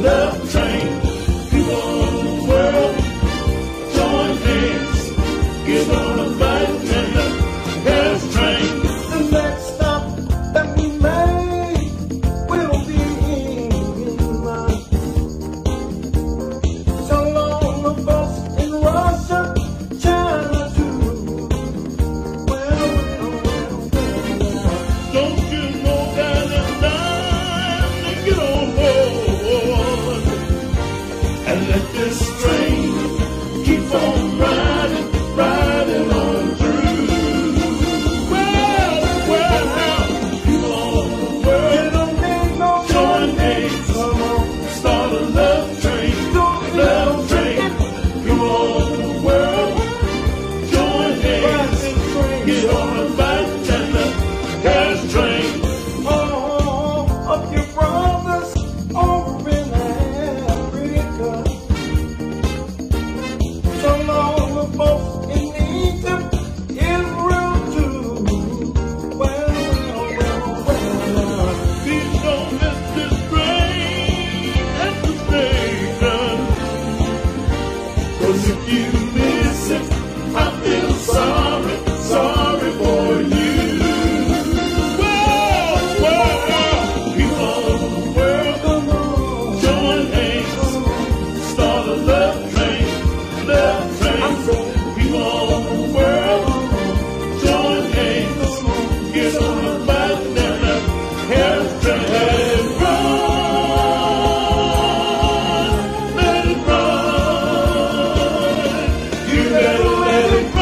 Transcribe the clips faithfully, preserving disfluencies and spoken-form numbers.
love train. People all over the world, join hands. Get on a bike and the gas train. The next stop that we make will be in line. So long the bus in Russia, China too. Well, well, well, well. Don't you know that it's time to get on board and let this train keep on riding, riding on through. Well, well, people all over the world, join hands, start a love train, love train. People all over the world, join hands, get on a bike and the gas train. All of your brothers over in Africa, so long the folks in Egypt, Israel too. Well, well, well, well. Please don't miss this train at the station, 'cause if you miss it, I feel sorry, sorry for you. Well, well, people all over the world, join hands, start a love train, love train. People all over the world, join hands, get on a bike and a gas train. Let it run, let it run. You better let it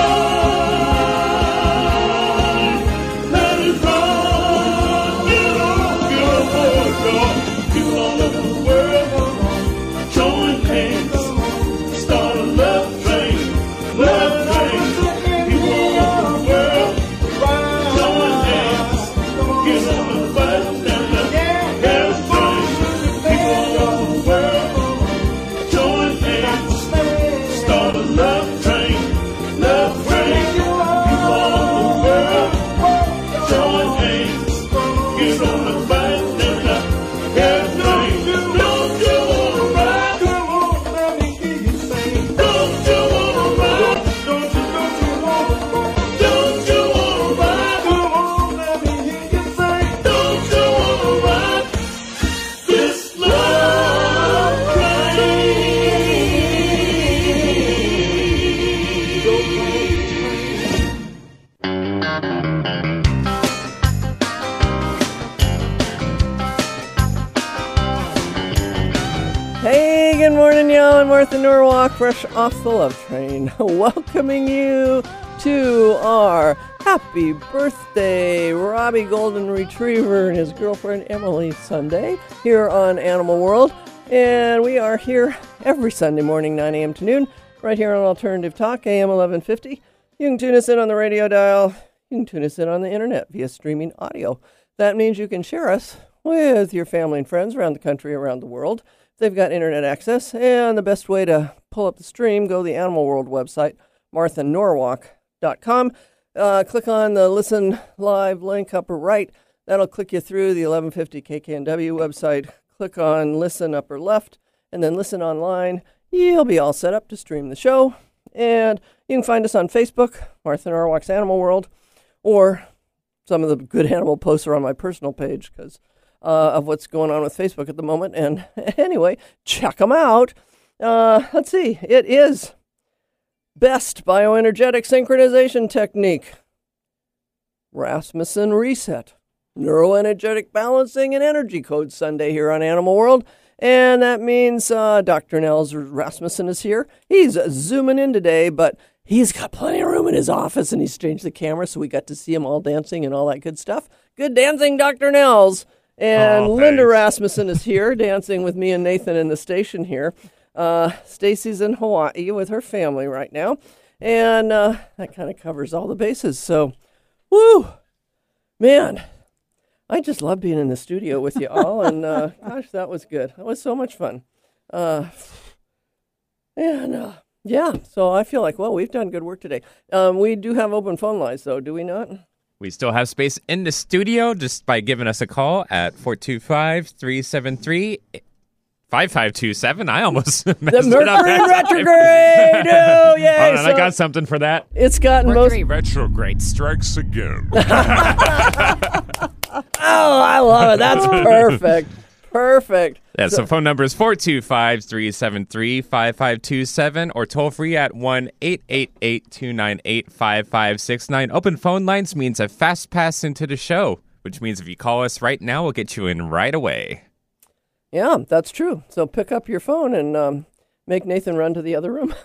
run, let it run. Get on, get on board, y'all. People all over the world, join hands, start a love train, love train. People all over the world, join hands, get on a bike and a gas train. People all over the world, join hands, start a love train, love train. People all over the world, join hands, get on a bike and a gas train. Don't you wanna ride? Come on, let me hear you sing. Don't you wanna ride? Don't you, don't you wanna ride? Don't you wanna ride? Come on, let me hear you sing. Don't you wanna ride this love train? Hey, good morning, y'all. I'm Martha Norwalk, fresh off the Love Train, welcoming you to our Happy Birthday Robbie Golden Retriever and his girlfriend Emily Sunday here on Animal World. And we are here every Sunday morning, nine a.m. to noon, right here on Alternative Talk, A M eleven fifty. You can tune us in on the radio dial. You can tune us in on the internet via streaming audio. That means you can share us with your family and friends around the country, around the world. They've got internet access, and the best way to pull up the stream, go to the Animal World website, martha norwalk dot com. Uh, click on the Listen Live link upper right. That'll click you through the eleven fifty K K N W website. Click on Listen upper left, and then Listen Online. You'll be all set up to stream the show. And you can find us on Facebook, Martha Norwalk's Animal World, or some of the good animal posts are on my personal page because Uh, of what's going on with Facebook at the moment. And anyway, check them out. Uh, let's see. It is Best Bioenergetic Synchronization Technique, Rasmussen Reset, Neuroenergetic Balancing and Energy Code Sunday here on Animal World. And that means uh, Doctor Nels Rasmussen is here. He's zooming in today, but he's got plenty of room in his office, and he's changed the camera, so we got to see him all dancing and all that good stuff. Good dancing, Doctor Nels. And oh, Linda Rasmussen is here dancing with me and Nathan in the station here. Uh, Stacy's in Hawaii with her family right now. And uh, that kind of covers all the bases. So, woo, man, I just love being in the studio with you all. And uh, gosh, that was good. That was so much fun. Uh, and uh, yeah, so I feel like, well, we've done good work today. Um, we do have open phone lines, though, do we not? We still have space in the studio just by giving us a call at four two five, three seven three, five five two seven. I almost The messed it Mercury up that time. retrograde. Oh, yay. Hold on, So I got something for that. it's gotten most. Mercury retrograde strikes again. Oh, I love it. That's perfect. Perfect. Yeah, so phone number is four two five, three seven three, five five two seven or toll free at one eight eight eight, two nine eight, five five six nine. Open phone lines means a fast pass into the show, which means if you call us right now, we'll get you in right away. Yeah, that's true. So pick up your phone and um, make Nathan run to the other room.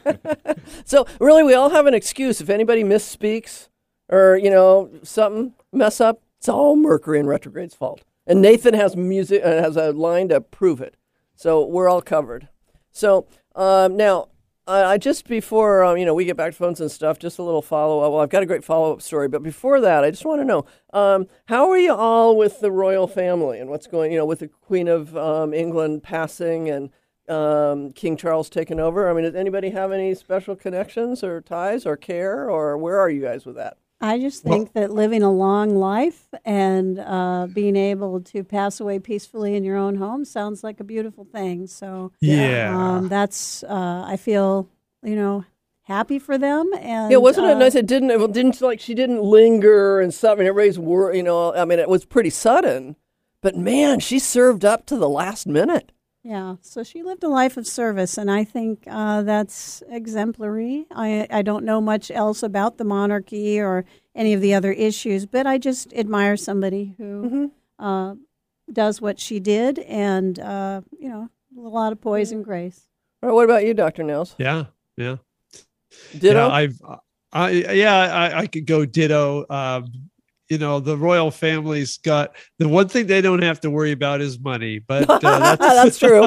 So really, we all have an excuse. If anybody misspeaks or, you know, something mess up, it's all Mercury in retrograde's fault. And Nathan has music uh, has a line to prove it. So we're all covered. So um, now, uh, I just before um, you know we get back to phones and stuff, just a little follow up. Well, I've got a great follow up story, but before that, I just want to know um, how are you all with the royal family and what's going, you know, with the Queen of um, England passing and um, King Charles taking over. I mean, does anybody have any special connections or ties or care, or where are you guys with that? I just think well, that living a long life and uh, being able to pass away peacefully in your own home sounds like a beautiful thing. So yeah, um, that's uh, I feel you know happy for them. And yeah, wasn't uh, it nice? It didn't. It didn't like she didn't linger and stuff. And everybody's wor- you know. I mean, it was pretty sudden, but man, she served up to the last minute. Yeah, so she lived a life of service, and I think uh, that's exemplary. I, I don't know much else about the monarchy or any of the other issues, but I just admire somebody who mm-hmm. uh, does what she did, and, uh, you know, a lot of poise and grace. All right, what about you, Doctor Nels? Yeah, yeah. Ditto? Yeah, I've, I, yeah, I, I could go ditto. Um, You know, the royal family's got the one thing they don't have to worry about is money, but uh, that's, that's true.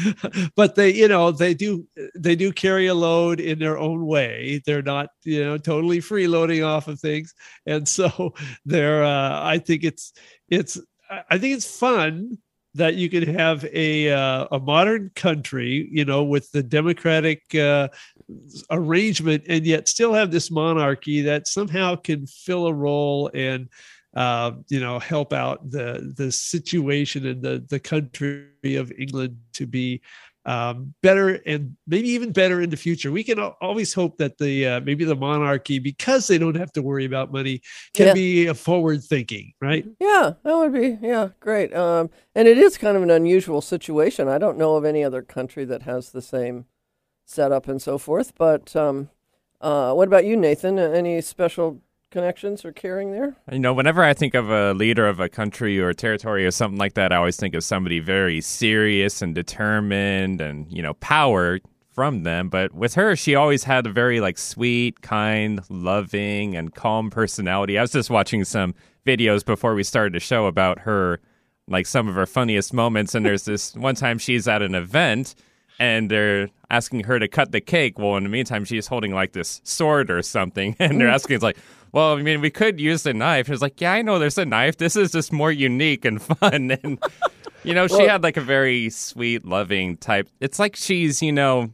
But they, you know, they do they do carry a load in their own way. They're not, you know, totally freeloading off of things, and so they're. Uh, I think it's it's I think it's fun that you can have a uh, a modern country, you know, with the democratic uh, arrangement, and yet still have this monarchy that somehow can fill a role and uh, you know help out the the situation in the the country of England to be um, better and maybe even better in the future. We can always hope that the uh, maybe the monarchy, because they don't have to worry about money, can yeah. be a forward thinking, right? Yeah, that would be yeah great. Um, and it is kind of an unusual situation. I don't know of any other country that has the same setup and so forth. But um, uh, what about you, Nathan? Any special connections or caring there? You know, whenever I think of a leader of a country or a territory or something like that, I always think of somebody very serious and determined and, you know, power from them. But with her, she always had a very, like, sweet, kind, loving, and calm personality. I was just watching some videos before we started the show about her, like, some of her funniest moments. And there's this one time she's at an event and they're asking her to cut the cake. Well, in the meantime, she's holding, like, this sword or something. And they're asking, it's like, well, I mean, we could use the knife. It's like, yeah, I know there's a knife. This is just more unique and fun. And, you know, she well, had, like, a very sweet, loving type. It's like she's, you know,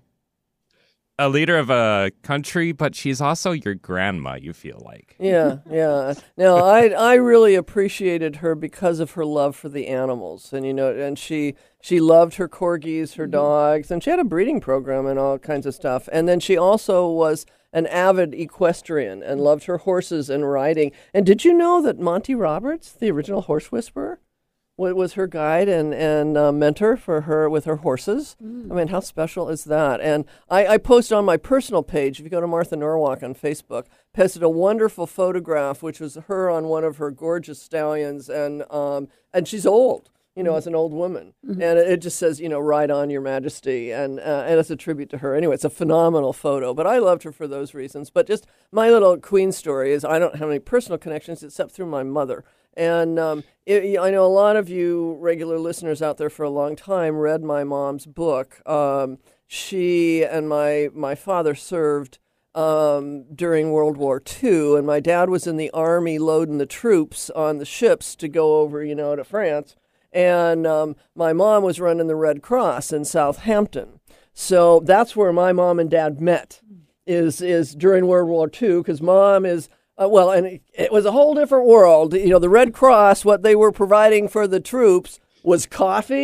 a leader of a country, but she's also your grandma, you feel like. Yeah, yeah. No, I I really appreciated her because of her love for the animals. And, you know, and she she loved her corgis, her dogs, and she had a breeding program and all kinds of stuff. And then she also was an avid equestrian and loved her horses and riding. And did you know that Monty Roberts, the original horse whisperer, was her guide and, and uh, mentor for her with her horses? Mm. I mean, how special is that? And I, I posted on my personal page, if you go to Martha Norwalk on Facebook, posted a wonderful photograph, which was her on one of her gorgeous stallions. And um, and she's old, you know, mm. as an old woman. Mm-hmm. And it, it just says, you know, ride on, Your Majesty. And, uh, and it's a tribute to her. Anyway, it's a phenomenal photo. But I loved her for those reasons. But just my little queen story is I don't have any personal connections except through my mother. And um, it, I know a lot of you regular listeners out there for a long time read my mom's book. Um, she and my my father served um, during World War Two, and my dad was in the army loading the troops on the ships to go over, you know, to France. And um, my mom was running the Red Cross in Southampton. So that's where my mom and dad met, is is during World War Two, because mom is... Uh, well, and it, it was a whole different world. You know, the Red Cross, what they were providing for the troops was coffee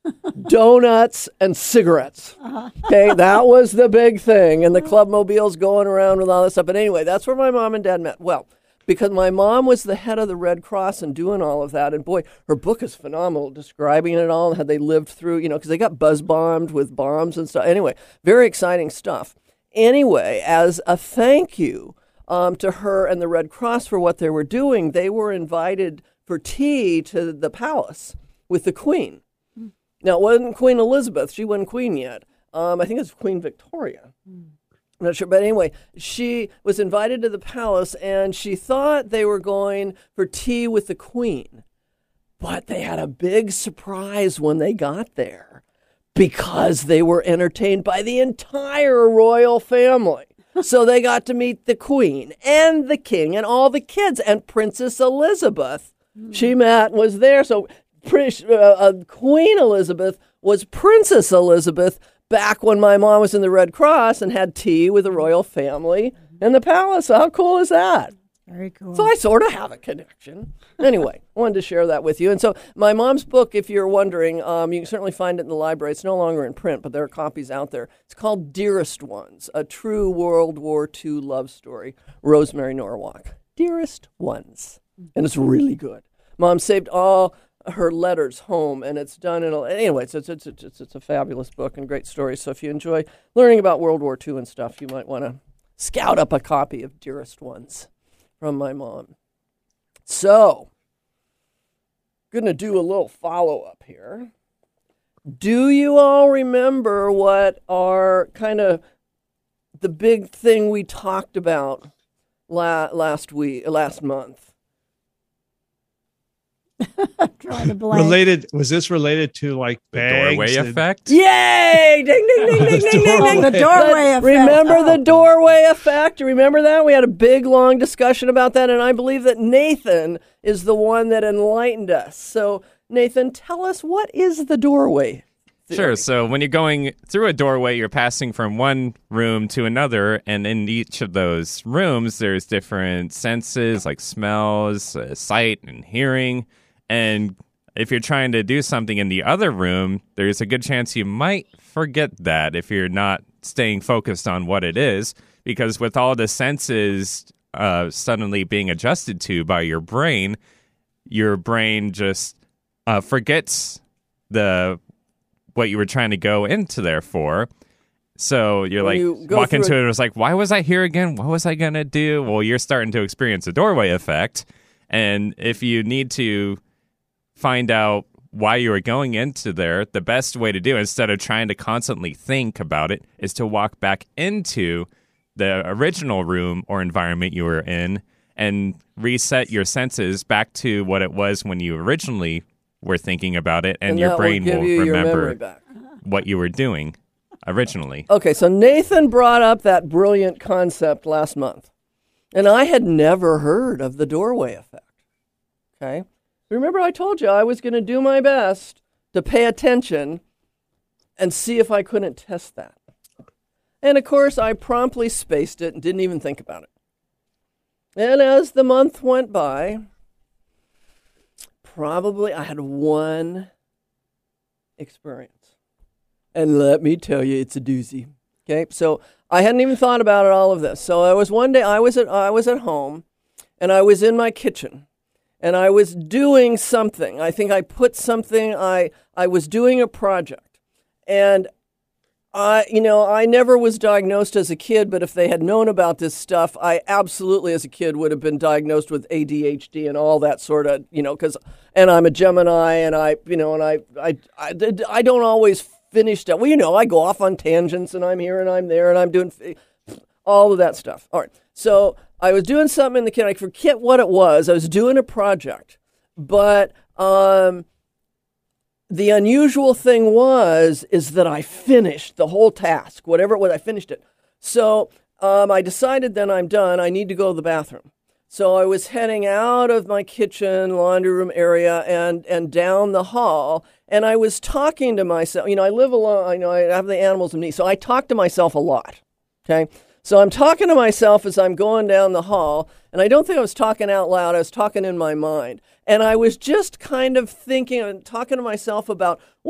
donuts and cigarettes. Okay, that was the big thing. And the clubmobiles going around with all this stuff. But anyway, that's where my mom and dad met. Well, because my mom was the head of the Red Cross and doing all of that. And boy, her book is phenomenal, describing it all and how they lived through, you know, because they got buzz bombed with bombs and stuff. Anyway, very exciting stuff. Anyway, as a thank you um, to her and the Red Cross for what they were doing, they were invited for tea to the palace with the Queen. Now, it wasn't Queen Elizabeth. She wasn't Queen yet. Um, I think it was Queen Victoria. I'm not sure. But anyway, she was invited to the palace, and she thought they were going for tea with the Queen. But they had a big surprise when they got there because they were entertained by the entire royal family. So they got to meet the Queen and the King and all the kids, and Princess Elizabeth. She met, was there. So uh, uh, Queen Elizabeth was Princess Elizabeth back when my mom was in the Red Cross and had tea with the royal family in the palace. So how cool is that? Very cool. So I sort of have a connection. Anyway, I wanted to share that with you. And so my mom's book, if you're wondering, um, you can certainly find it in the library. It's no longer in print, but there are copies out there. It's called Dearest Ones, a true World War Two love story. Rosemary Norwalk. Dearest Ones. And it's really good. Mom saved all her letters home, and it's done in a, anyway, it's, it's, it's, it's, it's a fabulous book and great story. So if you enjoy learning about World War Two and stuff, you might want to scout up a copy of Dearest Ones from my mom. So, going to do a little follow-up here. Do you all remember what our kind of the big thing we talked about la- last week, last month? Trying to blank. Related? Was this related to like bangs Doorway and- effect? Yay! Ding, ding, ding, ding, ding, ding, ding. The doorway effect. Remember Oh. the doorway effect? Remember that? We had a big, long discussion about that, and I believe that Nathan is the one that enlightened us. So, Nathan, tell us, what is the doorway theory? Sure. So when you're going through a doorway, you're passing from one room to another, and in each of those rooms, there's different senses like smells, uh, sight, and hearing. And if you're trying to do something in the other room, there's a good chance you might forget that if you're not staying focused on what it is, because with all the senses uh, suddenly being adjusted to by your brain, your brain just uh, forgets the what you were trying to go into there for. So you're When like you go walking through to a- it, it was like, why was I here again? What was I going to do? Well, you're starting to experience a doorway effect. And if you need to find out why you were going into there, the best way to do it, instead of trying to constantly think about it, is to walk back into the original room or environment you were in and reset your senses back to what it was when you originally were thinking about it, and, And your that brain will give will you your remember memory back. what you were doing originally. Okay, so Nathan brought up that brilliant concept last month, and I had never heard of the doorway effect. Okay? Remember I told you I was going to do my best to pay attention and see if I couldn't test that. And of course, I promptly spaced it and didn't even think about it. And as the month went by, probably I had one experience. And let me tell you, it's a doozy. Okay, so I hadn't even thought about it, all of this. So I was one day, I was at, I was at home, and I was in my kitchen, and I was doing something. I think I put something, I, I was doing a project. And I, you know, I never was diagnosed as a kid, but if they had known about this stuff, I absolutely as a kid would have been diagnosed with A D H D and all that sort of, you know, because, and I'm a Gemini, and I, you know, and I, I, I, I don't always finish stuff. Well, you know, I go off on tangents, and I'm here and I'm there, and I'm doing all of that stuff. All right. So I was doing something in the kitchen. I forget what it was. I was doing a project, but um, the unusual thing was is that I finished the whole task, whatever it was. I finished it. So um, I decided then I'm done. I need to go to the bathroom. So I was heading out of my kitchen, laundry room area, and and down the hall. And I was talking to myself. You know, I live alone. I know I have the animals in me, so I talk to myself a lot. Okay. So I'm talking to myself as I'm going down the hall, and I don't think I was talking out loud. I was talking in my mind. And I was just kind of thinking and talking to myself about what a,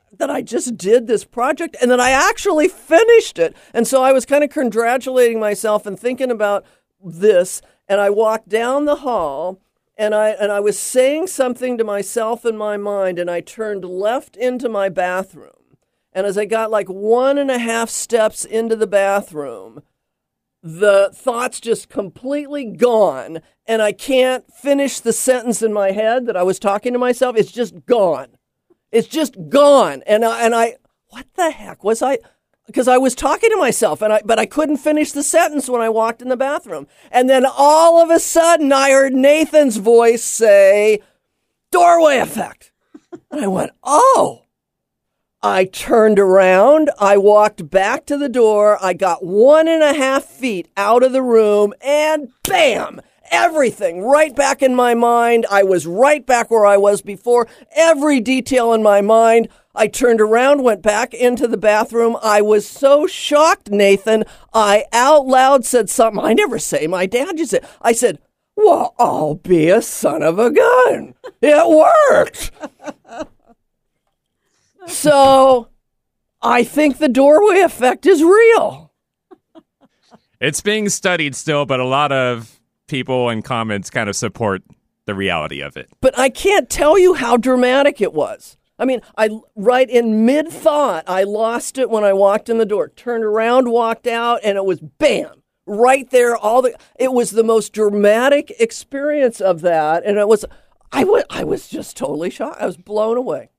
that I just did this project and that I actually finished it. And so I was kind of congratulating myself and thinking about this. And I walked down the hall and I and I was saying something to myself in my mind, and I turned left into my bathroom. And as I got like one and a half steps into the bathroom, the thoughts just completely gone, and I can't finish the sentence in my head that I was talking to myself. It's just gone. It's just gone. And I, and I, what the heck was I? Because I was talking to myself, and I, but I couldn't finish the sentence when I walked in the bathroom. And then all of a sudden, I heard Nathan's voice say, "Doorway effect." And I went, oh. I turned around, I walked back to the door, I got one and a half feet out of the room, and bam! Everything right back in my mind. I was right back where I was before, every detail in my mind. I turned around, went back into the bathroom. I was so shocked, Nathan, I out loud said something I never say. My dad used to say, I said, "Well, I'll be a son of a gun. It worked." So, I think the doorway effect is real. It's being studied still, but a lot of people and comments kind of support the reality of it. But I can't tell you how dramatic it was. I mean, I right in mid-thought, I lost it when I walked in the door. Turned around, walked out, and it was bam, right there. All the it was the most dramatic experience of that, and it was I was I was just totally shocked. I was blown away.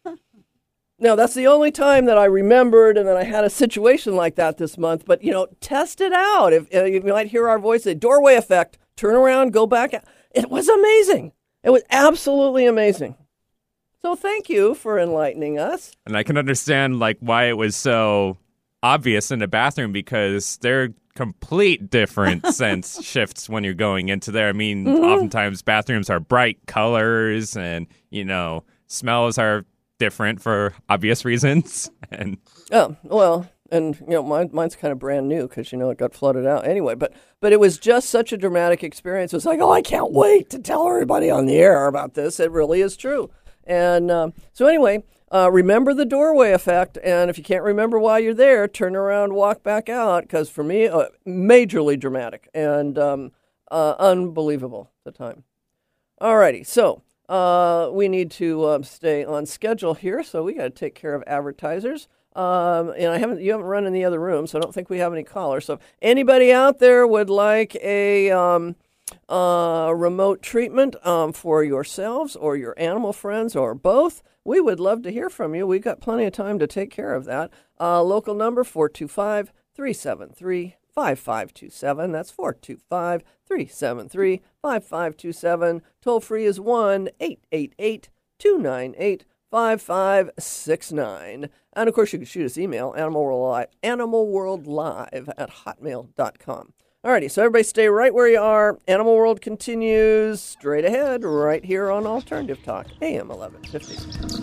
Now, that's the only time that I remembered, and then I had a situation like that this month. But, you know, test it out. If, if you might hear our voice, the doorway effect, turn around, go back. It was amazing. It was absolutely amazing. So thank you for enlightening us. And I can understand, like, why it was so obvious in the bathroom, because they're complete different sense shifts when you're going into there. I mean, mm-hmm. oftentimes bathrooms are bright colors and, you know, smells are different for obvious reasons. And oh, well, and you know, mine, mine's kind of brand new because, you know, it got flooded out anyway. But but it was just such a dramatic experience. It was like, oh, I can't wait to tell everybody on the air about this. It really is true. And um, so anyway, uh, remember the doorway effect. And if you can't remember why you're there, turn around, walk back out. Because for me, uh, majorly dramatic and um, uh, unbelievable at the time. All righty, so. Uh, we need to um, stay on schedule here, so we got to take care of advertisers. Um, and I haven't, you haven't run in the other room, so I don't think we have any callers. So if anybody out there would like a um, uh, remote treatment um, for yourselves or your animal friends or both, we would love to hear from you. We've got plenty of time to take care of that. Uh, local number four two five, three seven three, five five two seven. That's four two five, three seven three, five five two seven. Toll free is one eight eight eight, two nine eight, five five six nine. And of course, you can shoot us email, Animal World Live, Animal World Live at hotmail dot com. Alrighty, so everybody stay right where you are. Animal World continues straight ahead right here on Alternative Talk, A M eleven fifty.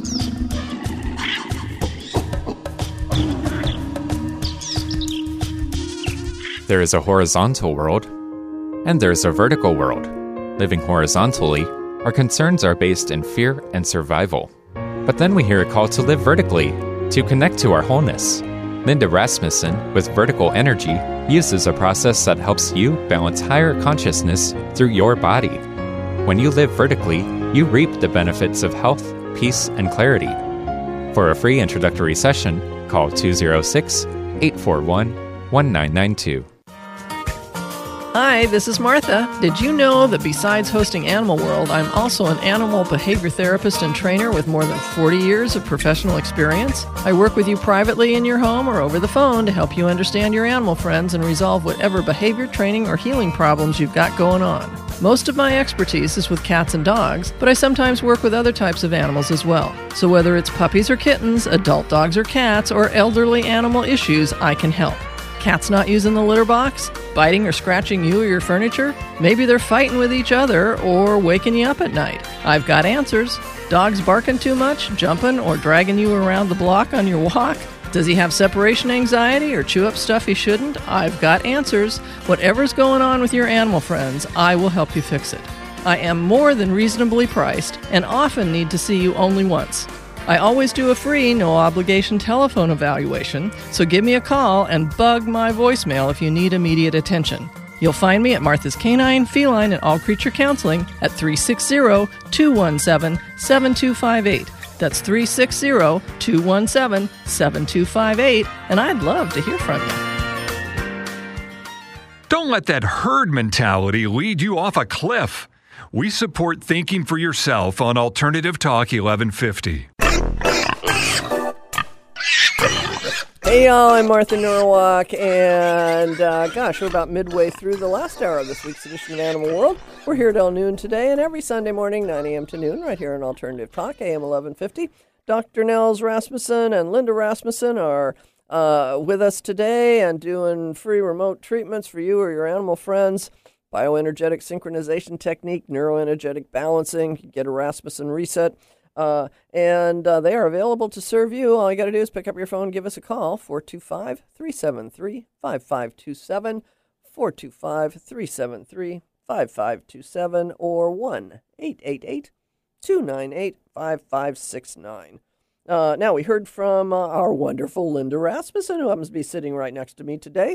There is a horizontal world, and there's a vertical world. Living horizontally, our concerns are based in fear and survival. But then we hear a call to live vertically, to connect to our wholeness. Linda Rasmussen, with Vertical Energy, uses a process that helps you balance higher consciousness through your body. When you live vertically, you reap the benefits of health, peace, and clarity. For a free introductory session, call two oh six, eight four one, one nine nine two. Hi, this is Martha. Did you know that besides hosting Animal World, I'm also an animal behavior therapist and trainer with more than forty years of professional experience? I work with you privately in your home or over the phone to help you understand your animal friends and resolve whatever behavior, training, or healing problems you've got going on. Most of my expertise is with cats and dogs, but I sometimes work with other types of animals as well. So whether it's puppies or kittens, adult dogs or cats, or elderly animal issues, I can help. Cats not using the litter box? Biting or scratching you or your furniture? Maybe they're fighting with each other or waking you up at night. I've got answers. Dogs barking too much, jumping, or dragging you around the block on your walk? Does he have separation anxiety or chew up stuff he shouldn't? I've got answers. Whatever's going on with your animal friends, I will help you fix it. I am more than reasonably priced and often need to see you only once. I always do a free, no-obligation telephone evaluation, so give me a call and bug my voicemail if you need immediate attention. You'll find me at Martha's Canine, Feline, and All Creature Counseling at three six zero, two one seven, seven two five eight. That's three six zero, two one seven, seven two five eight, and I'd love to hear from you. Don't let that herd mentality lead you off a cliff. We support thinking for yourself on Alternative Talk eleven fifty. Hey y'all, I'm Martha Norwalk, and uh, gosh, we're about midway through the last hour of this week's edition of Animal World. We're here till noon today, and every Sunday morning, nine a.m. to noon, right here on Alternative Talk, A M eleven fifty. Doctor Nels Rasmussen and Linda Rasmussen are uh, with us today and doing free remote treatments for you or your animal friends. Bioenergetic synchronization technique, neuroenergetic balancing, you get a Rasmussen reset. Uh, and uh, they are available to serve you. All you got to do is pick up your phone, give us a call, four two five, three seven three, five five two seven, four two five, three seven three, five five two seven, or one eight eight eight, two nine eight, five five six nine. Uh, now, we heard from uh, our wonderful Linda Rasmussen, who happens to be sitting right next to me today,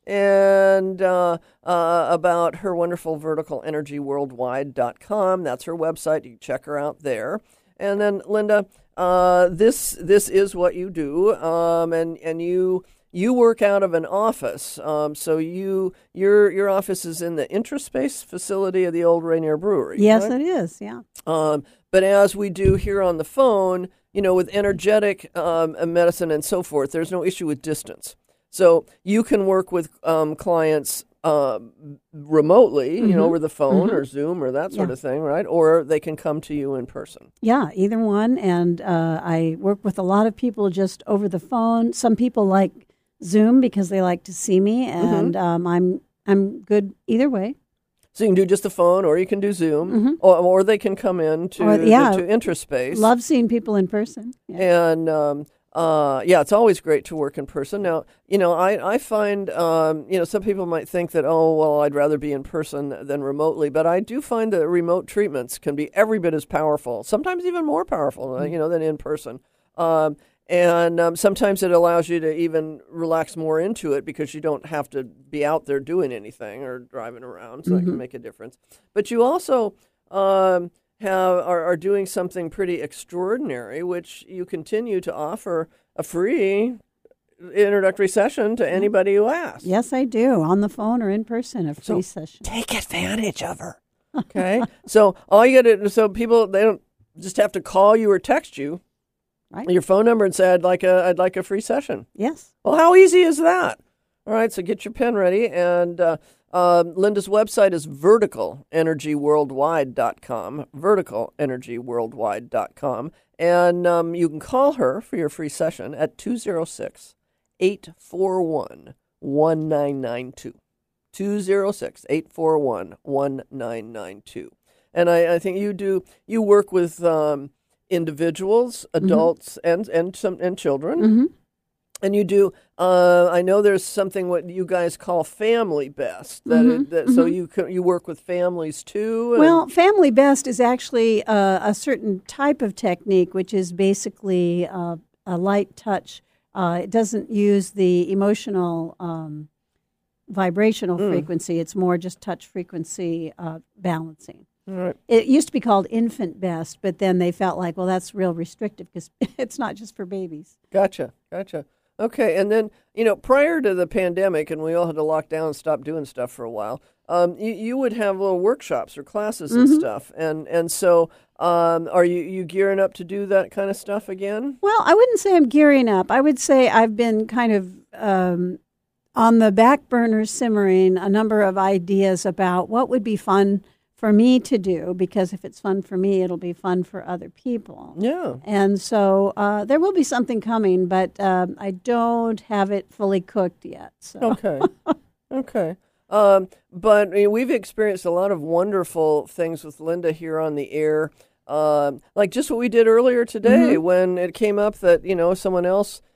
and uh, uh, about her wonderful vertical energy worldwide dot com. That's her website. You can check her out there. And then, Linda, uh, this this is what you do, um, and and you you work out of an office. Um, so you your your office is in the Intraspace facility of the old Rainier Brewery. Yes, right? it is. Yeah. Um, but as we do here on the phone, you know, with energetic um, medicine and so forth, there's no issue with distance. So you can work with um, clients uh, remotely, Mm-hmm. you know, over the phone Mhm. or Zoom or that sort Yeah. of thing, right? Or they can come to you in person. Yeah, either one. And uh, I work with a lot of people just over the phone. Some people like Zoom because they like to see me, and um, I'm I'm good either way. So you can do just the phone, or you can do Zoom, Mhm. or, or they can come in to, Or- yeah. to Intraspace. Love seeing people in person. Yeah. And um, uh, yeah, it's always great to work in person. Now, you know, I, I find, um, you know, some people might think that, oh, well, I'd rather be in person than remotely. But I do find that remote treatments can be every bit as powerful, sometimes even more powerful, uh, you know, than in person. Um, and um, sometimes it allows you to even relax more into it because you don't have to be out there doing anything or driving around. So that can make a difference. But you also um, have are, are doing something pretty extraordinary, which you continue to offer a free introductory session to anybody who asks. Yes, I do. On the phone or in person, a free So, session. Take advantage of her. Okay? So all you got to so people, they don't just have to call you or text you Right. your phone number and say, I'd like a I'd like a free session. Yes. Well, how easy is that? All right, so get your pen ready. And uh, uh, Linda's website is vertical energy worldwide dot com, vertical energy worldwide dot com. And um, you can call her for your free session at two oh six, eight four one, one nine nine two. two oh six, eight four one, one nine nine two. And I, I think you do, you work with um, individuals, adults, mm-hmm. and, and, some, and children. Mm-hmm. And you do. Uh, I know there's something what you guys call Family Best. That, Mm-hmm. it, that so you can, you work with families too. And Well, Family Best is actually uh, a certain type of technique, which is basically uh, a light touch. Uh, it doesn't use the emotional um, vibrational Mm. frequency. It's more just touch frequency uh, balancing. all right. It used to be called Infant Best, but then they felt like, well, that's real restrictive because it's not just for babies. Gotcha, gotcha. Okay, and then you know, prior to the pandemic, and we all had to lock down and stop doing stuff for a while. Um, you, you would have little workshops or classes and Mm-hmm. stuff, and and so um, are you you gearing up to do that kind of stuff again? Well, I wouldn't say I'm gearing up. I would say I've been kind of um, on the back burner simmering a number of ideas about what would be fun for me to do, because if it's fun for me, it'll be fun for other people. Yeah. And so uh, there will be something coming, but um, I don't have it fully cooked yet. So. Okay. Okay. Um, but I mean, we've experienced a lot of wonderful things with Linda here on the air. Um, like just what we did earlier today Mm-hmm. when it came up that, you know, someone else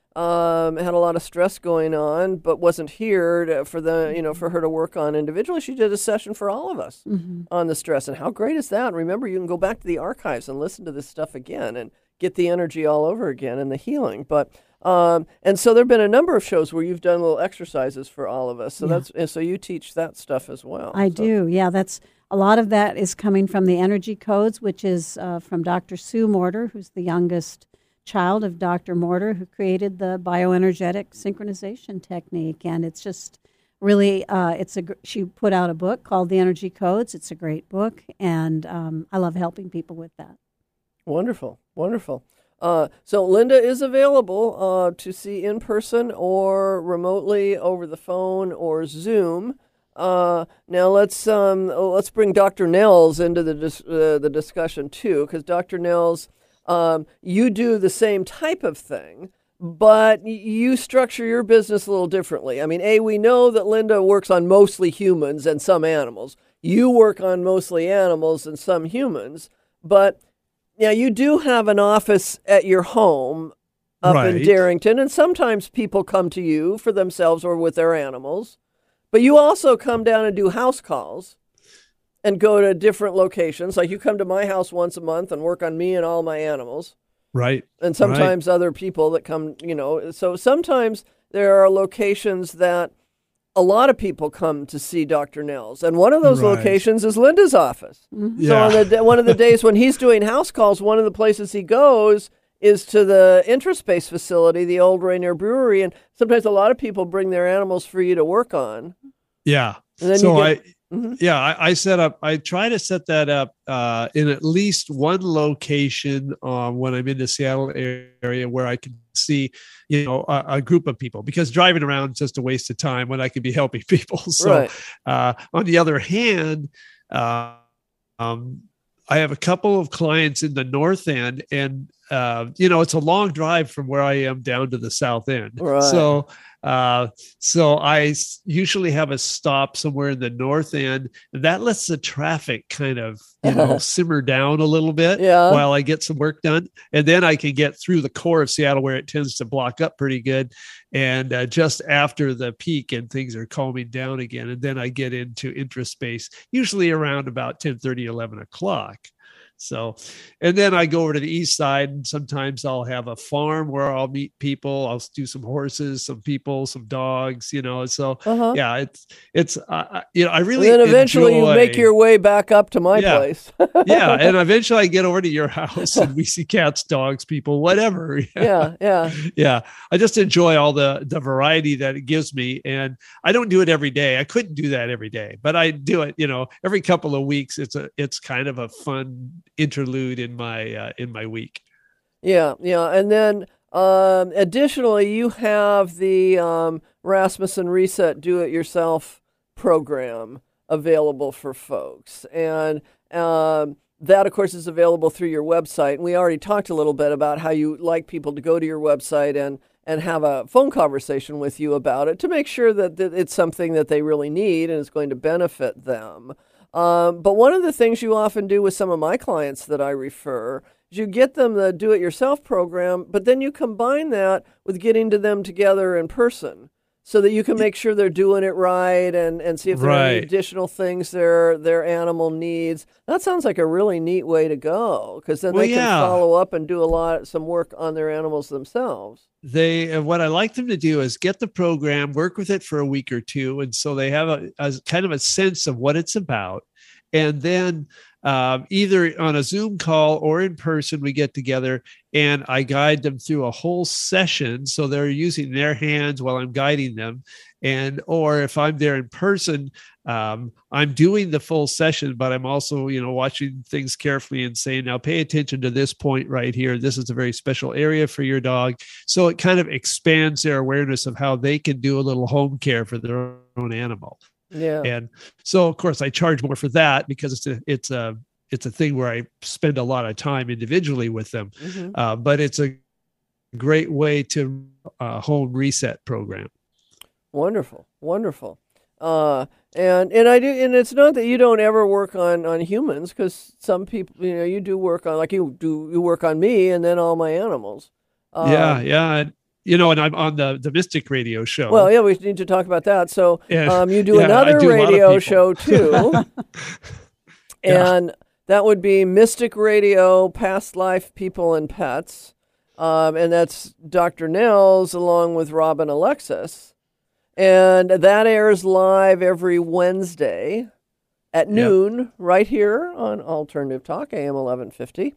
um, had a lot of stress going on, but wasn't here to, for the you know for her to work on individually. She did a session for all of us Mm-hmm. on the stress, and how great is that? Remember, you can go back to the archives and listen to this stuff again and get the energy all over again and the healing. But um, and so there have been a number of shows where you've done little exercises for all of us. So Yeah. that's and so you teach that stuff as well. I So- do. Yeah, that's a lot of that is coming from the Energy Codes, which is uh, from Doctor Sue Morter, who's the youngest child of Doctor Morter, who created the bioenergetic synchronization technique. And it's just really, uh, it's a. gr- she put out a book called The Energy Codes. It's a great book, and um, I love helping people with that. Wonderful, wonderful. Uh, so Linda is available uh, to see in person or remotely over the phone or Zoom. Uh, now let's um, let's bring Doctor Nels into the dis- uh, the discussion too, because Doctor Nels, um, you do the same type of thing, but y- you structure your business a little differently. I mean, A, we know that Linda works on mostly humans and some animals. You work on mostly animals and some humans, but yeah, you do have an office at your home up in Right. Darrington, and sometimes people come to you for themselves or with their animals. But you also come down and do house calls and go to different locations. Like you come to my house once a month and work on me and all my animals. Right. And sometimes other people that come, you know. So sometimes there are locations that a lot of people come to see Doctor Nels. And one of those Right. locations is Linda's office. So Yeah. on the, da- one of the days when he's doing house calls, one of the places he goes is to the Intraspace facility, the old Rainier Brewery. And sometimes a lot of people bring their animals for you to work on. Yeah. And then so you I, get, Mhm. yeah, I, I set up, I try to set that up uh, in at least one location um, when I'm in the Seattle area where I can see, you know, a, a group of people, because driving around is just a waste of time when I could be helping people. So Right. uh, on the other hand, uh, um, I have a couple of clients in the north end, and uh, you know, it's a long drive from where I am down to the south end. Right. So, uh, so I s- usually have a stop somewhere in the north end, and that lets the traffic kind of, you know, simmer down a little bit Yeah. while I get some work done, and then I can get through the core of Seattle where it tends to block up pretty good, and uh, just after the peak and things are calming down again, and then I get into Intraspace usually around about ten thirty, eleven o'clock. So, and then I go over to the east side, and sometimes I'll have a farm where I'll meet people. I'll do some horses, some people, some dogs, you know. So, Uh-huh. yeah, it's it's uh, you know, I And really then eventually you make enjoy- your way back up to my Yeah. place. yeah, and eventually I get over to your house and we see cats, dogs, people, whatever. yeah, yeah. yeah, I just enjoy all the the variety that it gives me, and I don't do it every day. I couldn't do that every day, but I do it, you know, every couple of weeks. It's a it's kind of a fun interlude in my uh, in my week. Yeah, yeah. And then um, additionally, you have the um, Rasmussen Reset Do It Yourself program available for folks. And um, that, of course, is available through your website. And we already talked a little bit about how you like people to go to your website and, and have a phone conversation with you about it to make sure that, that it's something that they really need and is going to benefit them. Um, but one of the things you often do with some of my clients that I refer is you get them the do-it-yourself program, but then you combine that with getting to them together in person so that you can make sure they're doing it right and, and see if there are any Right. additional things their their animal needs. That sounds like a really neat way to go, because then Well, they can yeah. follow up and do a lot some work on their animals themselves. They and what I like them to do is get the program, work with it for a week or two, and so they have a, a kind of a sense of what it's about, and then um, either on a Zoom call or in person, we get together and I guide them through a whole session. So they're using their hands while I'm guiding them. And, or if I'm there in person, um, I'm doing the full session, but I'm also, you know, watching things carefully and saying, now pay attention to this point right here. This is a very special area for your dog. So it kind of expands their awareness of how they can do a little home care for their own animal. Yeah. And so, of course, I charge more for that because it's a it's a it's a thing where I spend a lot of time individually with them. Mhm. Uh, but it's a great way to uh, home reset program. Wonderful, wonderful. Uh, and and I do, and it's not that you don't ever work on, on humans, because some people, you know, you do work on, like you do, you work on me and then all my animals. Um, yeah, yeah, and, you know, and I'm on the the Mystic Radio show. Well, yeah, we need to talk about that. So Yeah. um, you do Yeah, I another do a lot of radio people. show too, Yeah. and that would be Mystic Radio, Past Life, People and Pets, um, and that's Doctor Nels along with Robin Alexis, and that airs live every Wednesday at noon, right here on Alternative Talk, A M eleven fifty.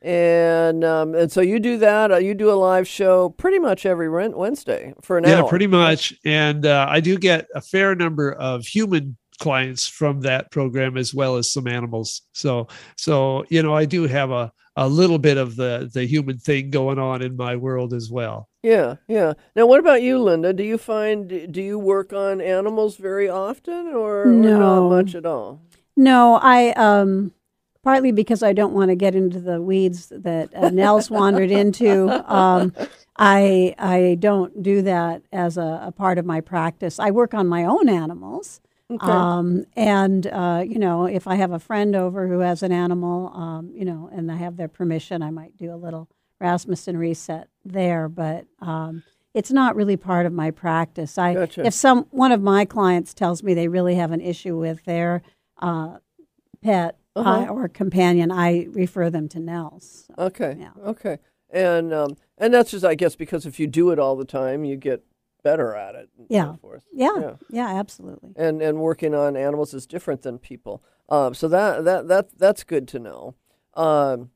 And um, and so you do that. Uh, you do a live show pretty much every Ren- Wednesday for an Yeah, hour. pretty much. And uh, I do get a fair number of human clients from that program as well as some animals. So, so you know, I do have a, a little bit of the, the human thing going on in my world as well. Yeah, yeah. Now, what about you, Linda? Do you find, do you work on animals very often or, or No. not much at all? No, I um, partly because I don't want to get into the weeds that uh, Nels wandered into. Um, I I don't do that as a, a part of my practice. I work on my own animals, Okay. um, and uh, you know, if I have a friend over who has an animal, um, you know, and I have their permission, I might do a little Rasmussen reset there. But um, it's not really part of my practice. I Gotcha. if some one of my clients tells me they really have an issue with their uh, pet Uh-huh. uh, or companion, I refer them to Nels. So, Okay. yeah. Okay. And um, and that's just, I guess, because if you do it all the time, you get better at it. And Yeah. So forth. Yeah, Yeah. yeah, absolutely. And and working on animals is different than people. Um, so that that that that's good to know. Um,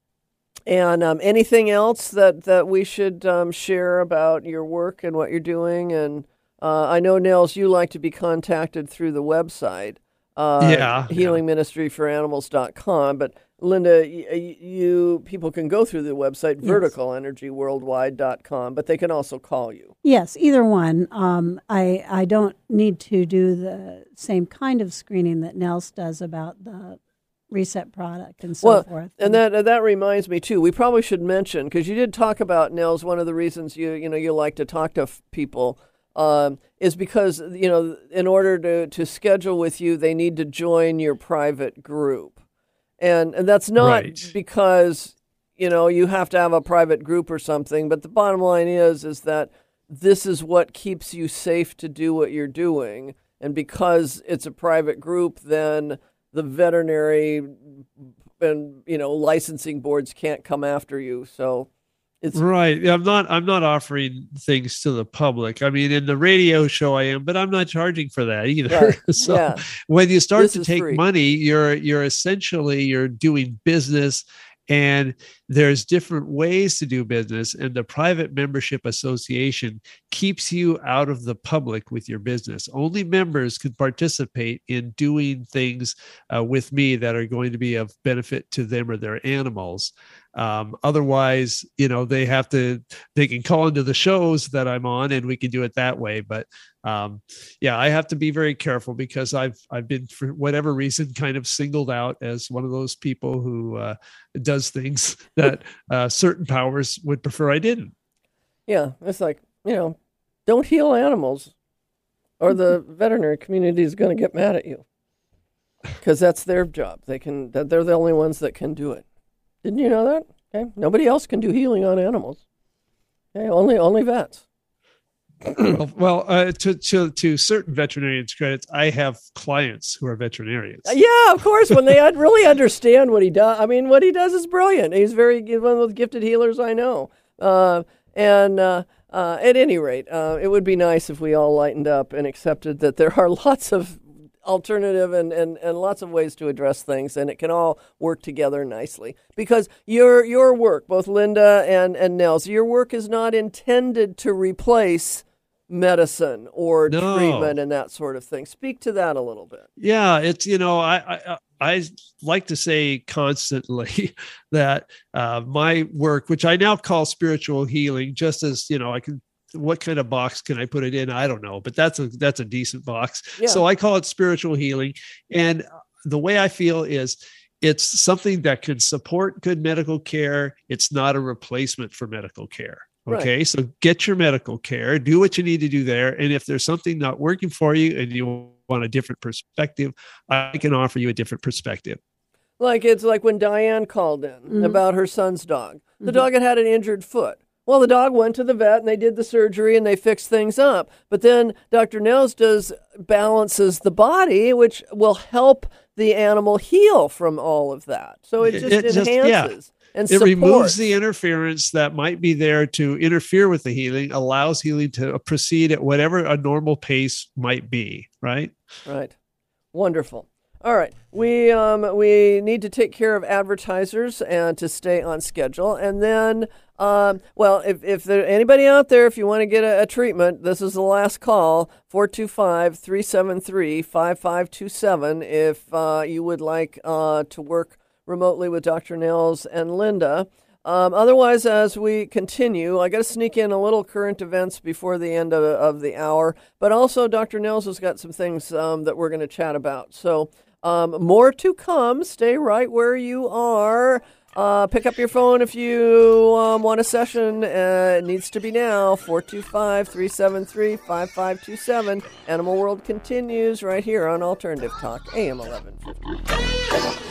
and um, anything else that that we should um, share about your work and what you're doing? And uh, I know, Nels, you like to be contacted through the website. Uh, Yeah, healing ministry for animals dot com. But Linda, y- you people can go through the website Yes. vertical energy worldwide dot com, but they can also call you. Yes, either one. Um, I I don't need to do the same kind of screening that Nels does about the reset product and so Well, forth. and that that reminds me too. We probably should mention, because you did talk about, Nels, one of the reasons you you know you like to talk to f- people. Um, is because, you know, in order to, to schedule with you, they need to join your private group. And and that's not Right. because, you know, you have to have a private group or something, but the bottom line is, is that this is what keeps you safe to do what you're doing. And because it's a private group, then the veterinary and, you know, licensing boards can't come after you. So it's Right. I'm not I'm not offering things to the public. I mean, in the radio show I am, but I'm not charging for that either. Right. So Yeah. when you start This to is take free. money, you're you're essentially you're doing business, and there's different ways to do business, and the private membership association keeps you out of the public with your business. Only members can participate in doing things uh, with me that are going to be of benefit to them or their animals. Um, otherwise, you know, they have to, they can call into the shows that I'm on and we can do it that way. But um, yeah, I have to be very careful because I've, I've been, for whatever reason, kind of singled out as one of those people who uh, does things that uh, certain powers would prefer I didn't. Yeah, it's like, you know, don't heal animals or the veterinary community is going to get mad at you because that's their job. They can, that they're the only ones that can do it. Didn't you know that? Okay. Nobody else can do healing on animals. Okay. Only, only vets. well, well uh, to, to, to certain veterinarians' credits, I have clients who are veterinarians. Yeah, of course. When they un- really understand what he does, I mean, what he does is brilliant. He's very one of those gifted healers I know. Uh, and uh, uh, at any rate, uh, it would be nice if we all lightened up and accepted that there are lots of alternative and, and, and lots of ways to address things, and it can all work together nicely. Because your your work, both Linda and, and Nels, your work is not intended to replace medicine or No. treatment and that sort of thing. Speak to that a little bit. Yeah, it's, you know, I I, I like to say constantly that uh, my work, which I now call spiritual healing, just as, you know, I can, what kind of box can I put it in? I don't know, but that's a that's a decent box. Yeah. So I call it spiritual healing, and the way I feel is it's something that can support good medical care. It's not a replacement for medical care. Okay, Right. so get your medical care, do what you need to do there. And if there's something not working for you and you want a different perspective, I can offer you a different perspective. Like it's like when Diane called in Mhm. about her son's dog. The dog had had an injured foot. Well, the dog went to the vet and they did the surgery and they fixed things up. But then Doctor Nels does balances the body, which will help the animal heal from all of that. So it just It just- enhances. yeah. And It removes supports. the interference that might be there to interfere with the healing, allows healing to proceed at whatever a normal pace might be, right? Right. Wonderful. All right. We um we need to take care of advertisers and to stay on schedule. And then um well, if if there anybody out there, if you want to get a, a treatment, this is the last call, four two five, three seven three, five five two seven if uh, you would like uh, to work remotely with Doctor Nels and Linda. Um, otherwise, as we continue, I got to sneak in a little current events before the end of, of the hour, but also Doctor Nels has got some things um, that we're going to chat about. So um, more to come. Stay right where you are. Uh, pick up your phone if you um, want a session. Uh, it needs to be now. four two five, three seven three, five five two seven. Animal World continues right here on Alternative Talk, A M eleven fifty.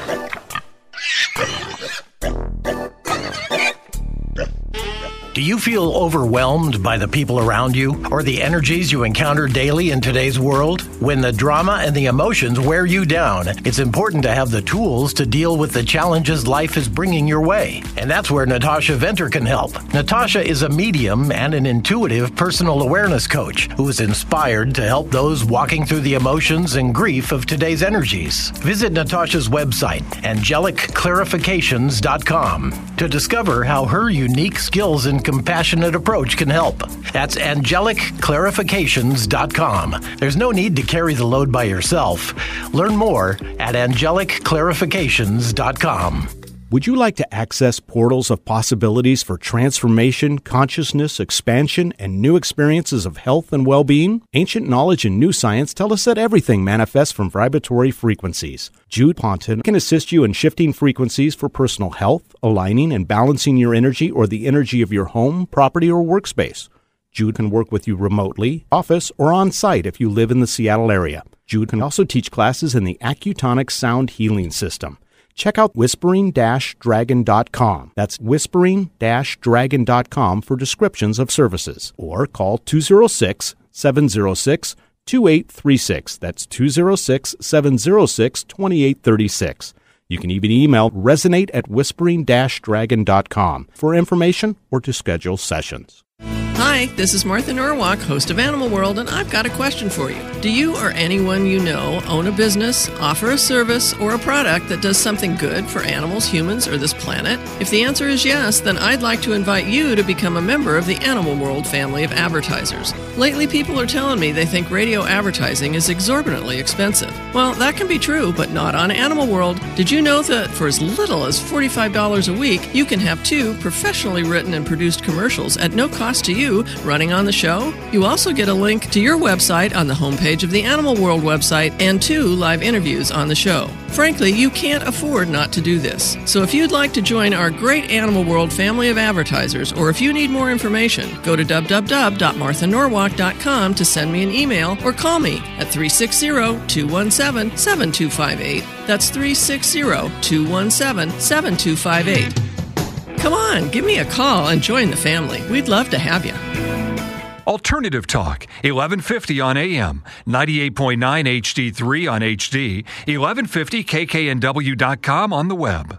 Do you feel overwhelmed by the people around you or the energies you encounter daily in today's world? When the drama and the emotions wear you down, it's important to have the tools to deal with the challenges life is bringing your way. And that's where Natasha Venter can help. Natasha is a medium and an intuitive personal awareness coach who is inspired to help those walking through the emotions and grief of today's energies. Visit Natasha's website, angelic clarifications dot com, to discover how her unique skills and compassionate approach can help. That's angelic clarifications dot com. There's no need to carry the load by yourself. Learn more at angelic clarifications dot com. Would you like to access portals of possibilities for transformation, consciousness, expansion, and new experiences of health and well-being? Ancient knowledge and new science tell us that everything manifests from vibratory frequencies. Jude Ponton can assist you in shifting frequencies for personal health, aligning and balancing your energy or the energy of your home, property, or workspace. Jude can work with you remotely, office, or on-site if you live in the Seattle area. Jude can also teach classes in the Accutonic Sound Healing System. Check out whispering dash dragon dot com. That's whispering dash dragon dot com for descriptions of services. Or call two oh six, seven oh six, two eight three six. That's two oh six, seven oh six, two eight three six. You can even email resonate at whispering dash dragon dot com for information or to schedule sessions. Hi, this is Martha Norwalk, host of Animal World, and I've got a question for you. Do you or anyone you know own a business, offer a service, or a product that does something good for animals, humans, or this planet? If the answer is yes, then I'd like to invite you to become a member of the Animal World family of advertisers. Lately, people are telling me they think radio advertising is exorbitantly expensive. Well, that can be true, but not on Animal World. Did you know that for as little as forty-five dollars a week, you can have two professionally written and produced commercials at no cost to you running on the show? You also get a link to your website on the homepage of the Animal World website and two live interviews on the show. Frankly, you can't afford not to do this. So if you'd like to join our great Animal World family of advertisers, or if you need more information, go to w w w dot martha norwalk dot com to send me an email or call me at three six zero, two one seven, seven two five eight. That's three six zero, two one seven, seven two five eight. Come on, give me a call and join the family. We'd love to have you. Alternative Talk, eleven fifty on A M, ninety-eight point nine H D three on H D, eleven fifty K K N W dot com on the web.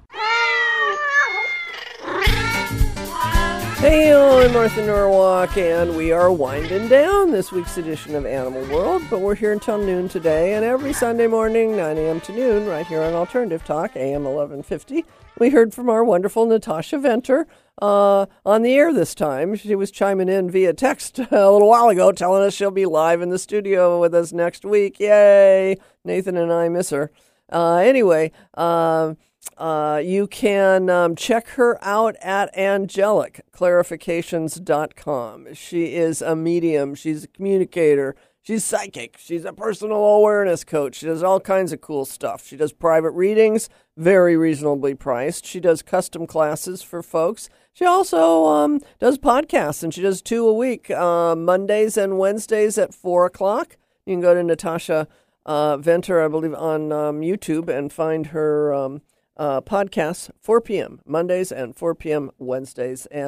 Hey, I'm Martha Norwalk, and we are winding down this week's edition of Animal World, but we're here until noon today, and every Sunday morning, nine a.m. to noon, right here on Alternative Talk, A M eleven fifty. We heard from our wonderful Natasha Venter uh, on the air this time. She was chiming in via text a little while ago, telling us she'll be live in the studio with us next week. Yay! Nathan and I miss her. Uh, anyway, uh, uh, you can um, check her out at angelic clarifications dot com. She is a medium. She's a communicator. She's psychic. She's a personal awareness coach. She does all kinds of cool stuff. She does private readings, very reasonably priced. She does custom classes for folks. She also um, does podcasts, and she does two a week, uh, Mondays and Wednesdays at four o'clock. You can go to Natasha uh, Venter, I believe, on um, YouTube and find her um, uh, podcasts, four p.m. Mondays and four p.m. Wednesdays. And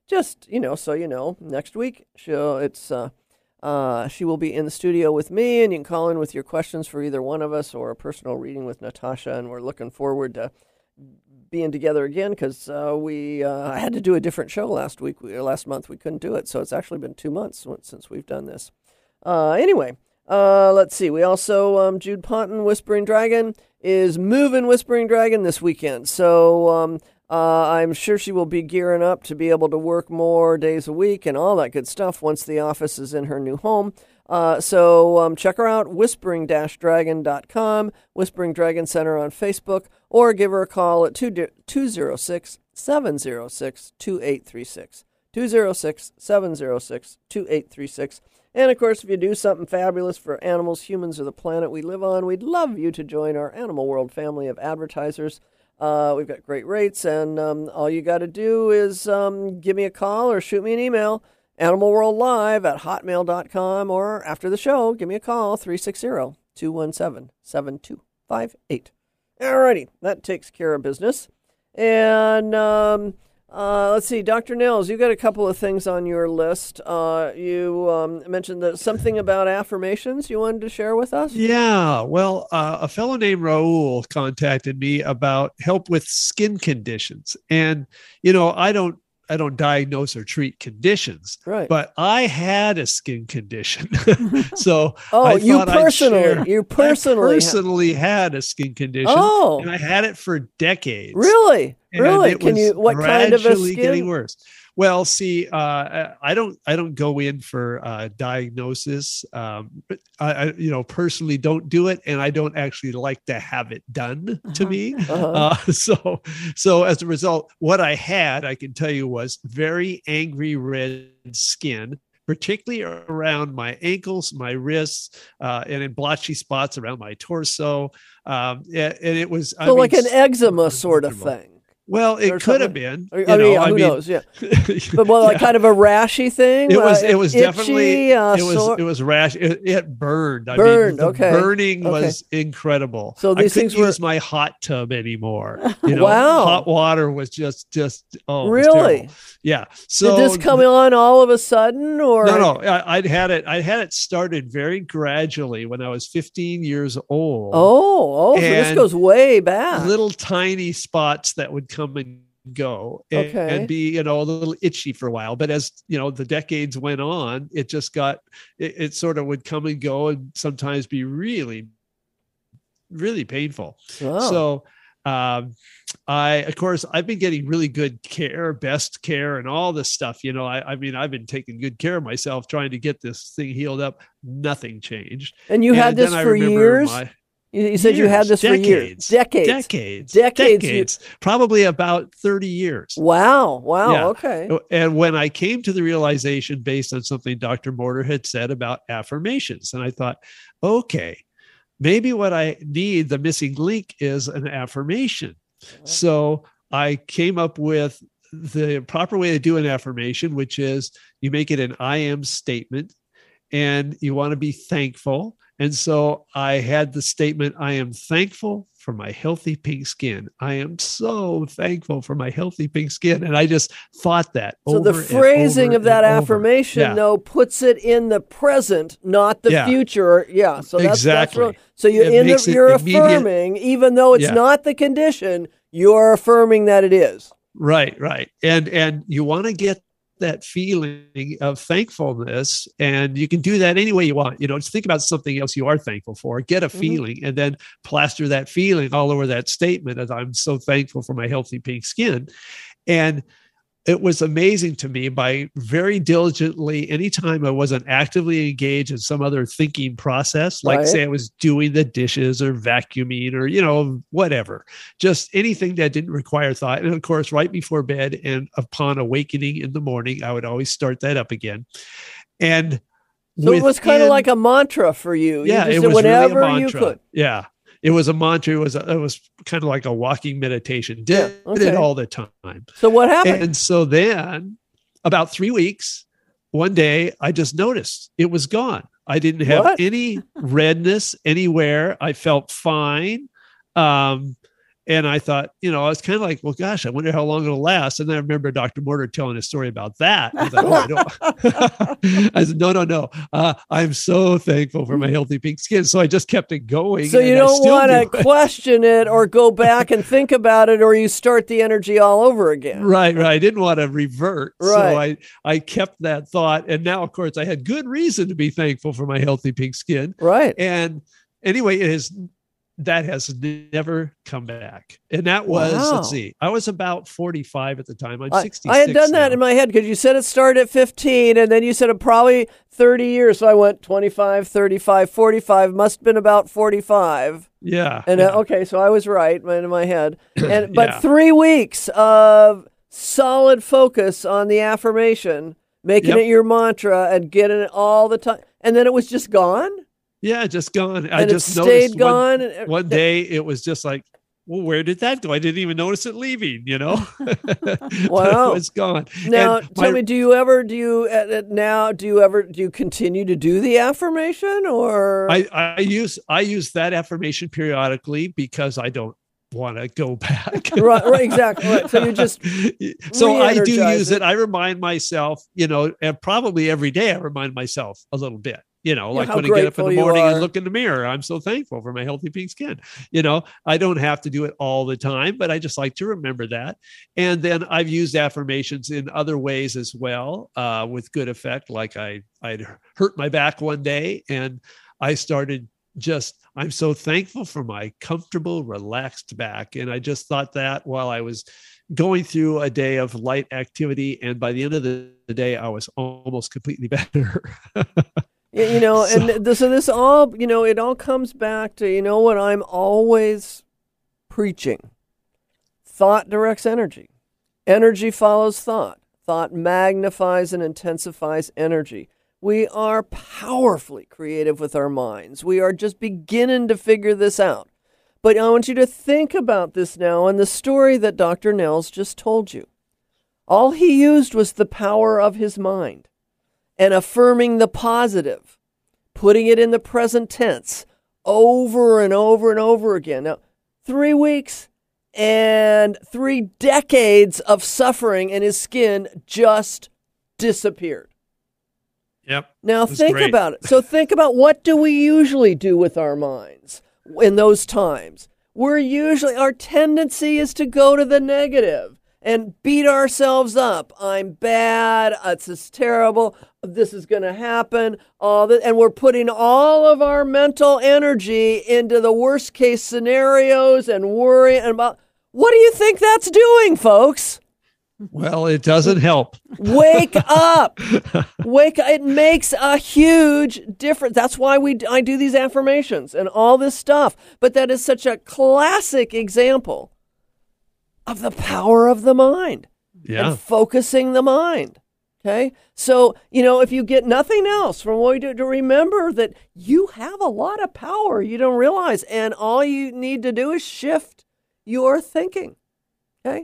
just, you know, so you know, next week she'll it's uh, uh, she will be in the studio with me, and you can call in with your questions for either one of us or a personal reading with Natasha. And we're looking forward to being together again because uh, we uh, had to do a different show last week. We, last month we couldn't do it, so it's actually been two months since we've done this. Uh, anyway, uh, let's see. We also um, Jude Ponton, Whispering Dragon, is moving Whispering Dragon this weekend, so. Um, Uh, I'm sure she will be gearing up to be able to work more days a week and all that good stuff once the office is in her new home. Uh, so um, check her out, whispering dash dragon dot com, Whispering Dragon Center on Facebook, or give her a call at two oh six, seven oh six, two eight three six, two oh six, seven oh six, two eight three six. And, of course, if you do something fabulous for animals, humans, or the planet we live on, we'd love you to join our Animal World family of advertisers. Uh, we've got great rates, and um, all you got to do is um, give me a call or shoot me an email, animalworldlive at hotmail dot com, or after the show, give me a call, three six zero, two one seven, seven two five eight. Alrighty, that takes care of business. And um, uh, let's see, Doctor Nils, you got a couple of things on your list. Uh, you um, mentioned that something about affirmations you wanted to share with us? Yeah, well, uh, a fellow named Raul contacted me about help with skin conditions. And, you know, I don't I don't diagnose or treat conditions, right? But I had a skin condition, so oh, I you thought personally, I'd share, you personally, I personally had a skin condition, oh, and I had it for decades. Really, and really? It Can was you? What kind of a gradually skin? Getting worse. Well, see, uh, I don't, I don't go in for uh, diagnosis. Um, I, I, you know, personally don't do it, and I don't actually like to have it done uh-huh. to me. Uh-huh. Uh, so, so as a result, what I had, I can tell you, was very angry red skin, particularly around my ankles, my wrists, uh, and in blotchy spots around my torso. Um, and, and it was so I like mean, an eczema sort of thing. Well, it could have been. I mean, know, yeah, who I mean, knows? Yeah, but well, like yeah. kind of a rashy thing. It was. Uh, It was itchy, definitely. Uh, it was. sore? It was rash. It, it burned. I Burned. mean, the okay. burning okay. was incredible. So these I couldn't things were. use my hot tub anymore. You know, wow. hot water was just, just. Oh, really? Yeah. So did this come on all of a sudden, or no, no? I, I'd had it. I had it started very gradually when I was fifteen years old. Oh, oh, so this goes way back. Little tiny spots that would come and go and, okay. and be, you know, a little itchy for a while. But as, you know, the decades went on, it just got, it, it sort of would come and go and sometimes be really, really painful. Oh. So um, I, of course, I've been getting really good care, best care and all this stuff. You know, I, I mean, I've been taking good care of myself, trying to get this thing healed up. Nothing changed. And you and had this for years? My, You said years, you had this decades, for years. Decades. Decades. Decades. Decades. Probably about thirty years. Wow. Wow. Yeah. Okay. And when I came to the realization based on something Doctor Morter had said about affirmations, and I thought, okay, maybe what I need, the missing link, is an affirmation. So I came up with the proper way to do an affirmation, which is you make it an I am statement and you want to be thankful. And so I had the statement, I am thankful for my healthy pink skin. I am so thankful for my healthy pink skin. And I just thought that. So over the phrasing over of that and affirmation, yeah. though, puts it in the present, not the Yeah. future. Yeah. So that's, exactly. that's real. So you It in makes the, it you're immediate. affirming, even though it's Yeah. not the condition, you're affirming that it is. Right, right. And and you want to get that feeling of thankfulness, and you can do that any way you want. You know, just think about something else you are thankful for, get a Mhm. feeling, and then plaster that feeling all over that statement as I'm so thankful for my healthy pink skin. And it was amazing to me, by very diligently, anytime I wasn't actively engaged in some other thinking process, like Right. say I was doing the dishes or vacuuming or, you know, whatever, just anything that didn't require thought. And of course, right before bed and upon awakening in the morning, I would always start that up again. And So it was kind of within- like a mantra for you. yeah, you just it did was whenever really a you mantra. could. Yeah. It was a mantra. It was, a, it was kind of like a walking meditation. Did Yeah, okay. it all the time. So what happened? And so then about three weeks, one day I just noticed it was gone. I didn't have What? any redness anywhere. I felt fine. Um, And I thought, you know, I was kind of like, well, gosh, I wonder how long it'll last. And then I remember Doctor Mortar telling a story about that. I thought, oh, I, don't. I said, no, no, no. Uh, I'm so thankful for my healthy pink skin. So I just kept it going. So you don't want to do question it or go back and think about it, or you start the energy all over again. Right, right. I didn't want to revert. Right. So I, I kept that thought. And now, of course, I had good reason to be thankful for my healthy pink skin. Right. And anyway, it is that has never come back. And that was, Wow. let's see, I was about forty-five at the time. I'm I, sixty-six. I had done that now. in my head because you said it started at fifteen, and then you said it probably thirty years. So I went twenty-five, thirty-five, forty-five, must have been about forty-five. Yeah. And yeah. uh, okay, so I was right in my head. And But Yeah. three weeks of solid focus on the affirmation, making Yep. it your mantra and getting it all the time. And then it was just gone? Yeah, just gone. I And it just stayed noticed gone? One, one day it was just like, well, where did that go? I didn't even notice it leaving, you know? Wow. It's gone. Now, And tell my- me, do you ever, do you, uh, uh, now, do you ever, do you continue to do the affirmation or? I, I use I use that affirmation periodically because I don't want to go back. right, right, exactly. Right. So you just, so I do re-energize use it. it. I remind myself, you know, and probably every day I remind myself a little bit. You know, Yeah, like how when I get up in grateful the you morning are. and look in the mirror, I'm so thankful for my healthy pink skin. You know, I don't have to do it all the time, but I just like to remember that. And then I've used affirmations in other ways as well, uh, with good effect. Like I, I'd hurt my back one day and I started just, I'm so thankful for my comfortable, relaxed back. And I just thought that while I was going through a day of light activity. And by the end of the, the day, I was almost completely better. Yeah, you know, So- and th- so this all, you know, it all comes back to, you know what I'm always preaching. Thought directs energy. Energy follows thought. Thought magnifies and intensifies energy. We are powerfully creative with our minds. We are just beginning to figure this out. But I want you to think about this now and the story that Doctor Nels just told you. All he used was the power of his mind and affirming the positive, putting it in the present tense over and over and over again. Now, three weeks and three decades of suffering, and his skin just disappeared. Yep. Now, That's think great. about it. So think about, what do we usually do with our minds in those times? We're usually, our tendency is to go to the negative and beat ourselves up. I'm bad. It's just terrible. This is going to happen. All that, and we're putting all of our mental energy into the worst case scenarios and worry and about. What do you think that's doing, folks? Well, it doesn't help. Wake up. Wake up. It makes a huge difference. That's why we I do these affirmations and all this stuff. But that is such a classic example of the power of the mind. Yeah. And focusing the mind. Okay? So, you know, if you get nothing else from what we do, to remember that you have a lot of power you don't realize, and all you need to do is shift your thinking. Okay?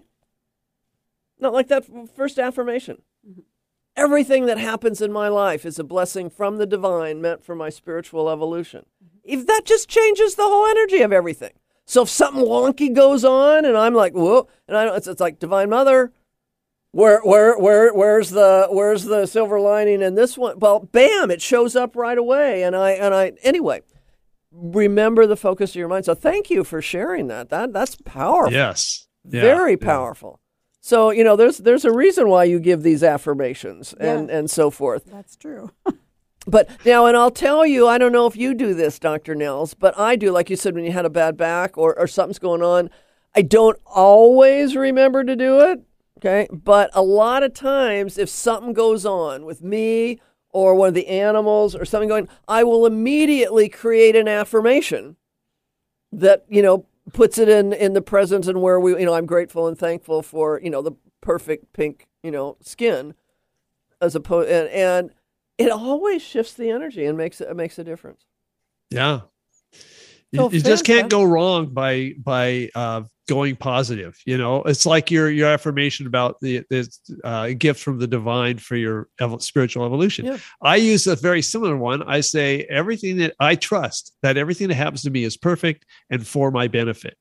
Not like that first affirmation. Everything that happens in my life is a blessing from the divine meant for my spiritual evolution. If that just changes the whole energy of everything. So if something wonky goes on and I'm like, whoa, and I it's, it's like, Divine Mother, where where where where's the where's the silver lining in this one? Well, bam, it shows up right away. And I and I anyway, remember the focus of your mind. So thank you for sharing that. That that's powerful. Yes. Yeah, Very yeah. powerful. So, you know, there's there's a reason why you give these affirmations and, Yeah. and so forth. That's true. But now, and I'll tell you, I don't know if you do this, Doctor Nels, but I do. Like you said, when you had a bad back or, or something's going on, I don't always remember to do it. Okay. But a lot of times, if something goes on with me or one of the animals or something going, I will immediately create an affirmation that, you know, puts it in, in the present and where we, you know, I'm grateful and thankful for, you know, the perfect pink, you know, skin as opposed, and, and it always shifts the energy and makes it, it makes a difference. Yeah. You, So you just can't fantastic. go wrong by by uh, going positive. You know, it's like your your affirmation about the the uh, gift from the divine for your evo- spiritual evolution. Yeah. I use a very similar one. I say everything that I trust that everything that happens to me is perfect and for my benefit.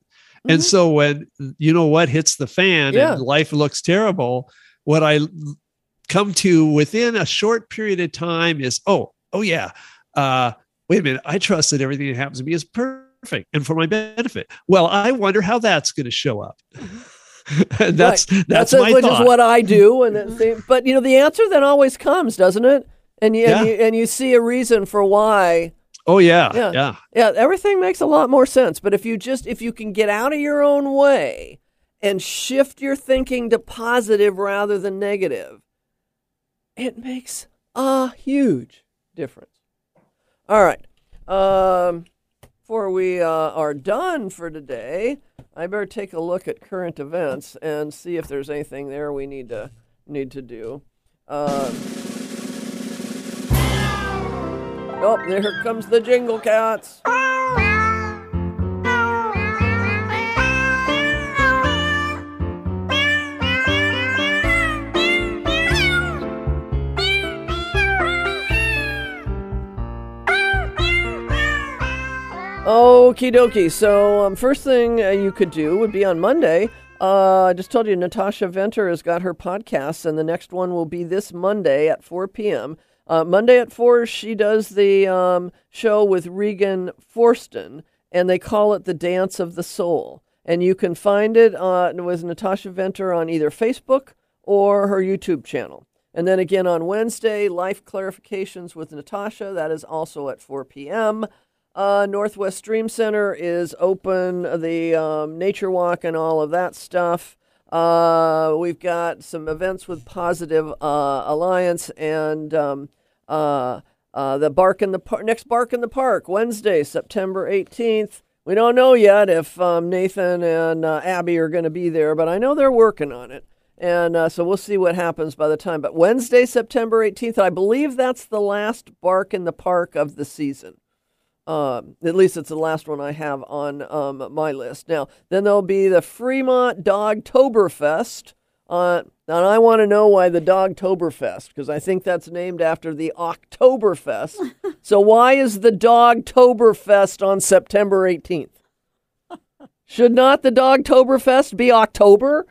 And so when, you know what, hits the fan Yeah. and life looks terrible, what I come to within a short period of time is, oh, oh yeah, uh, wait a minute, I trust that everything that happens to me is perfect and for my benefit. Well, I wonder how that's going to show up. And that's Right. that's, a- my which thought. is what I do. And it seems- but you know, the answer then always comes, doesn't it? And you, and Yeah. you and you see a reason for why. oh yeah, Yeah. yeah, Yeah, everything makes a lot more sense. But if you just if you can get out of your own way and shift your thinking to positive rather than negative, it makes a huge difference. All right. Um, before we uh, are done for today, I better take a look at current events and see if there's anything there we need to need to do. Uh, oh, there comes the Jingle Cats. Okie dokie. So, um, first thing uh, you could do would be on Monday. Uh, I just told you Natasha Venter has got her podcast, and the next one will be this Monday at four p.m. Uh, Monday at four, she does the um, show with Regan Forston, and they call it The Dance of the Soul. And you can find it uh, with Natasha Venter on either Facebook or her YouTube channel. And then again on Wednesday, Life Clarifications with Natasha. That is also at four p.m. Uh, Northwest Dream Center is open, the um, Nature Walk and all of that stuff. Uh, we've got some events with Positive uh, Alliance and um, uh, uh, the Bark in the Par- next Bark in the Park, Wednesday, September eighteenth. We don't know yet if um, Nathan and uh, Abby are going to be there, but I know they're working on it. And uh, so we'll see what happens by the time. But Wednesday, September eighteenth, I believe that's the last Bark in the Park of the season. Um, at least it's the last one I have on um, my list. Now, then there'll be the Fremont Dogtoberfest. Uh, and I want to know why the Dogtoberfest, because I think that's named after the Oktoberfest. So why is the Dogtoberfest on September eighteenth? Should not the Dogtoberfest be October?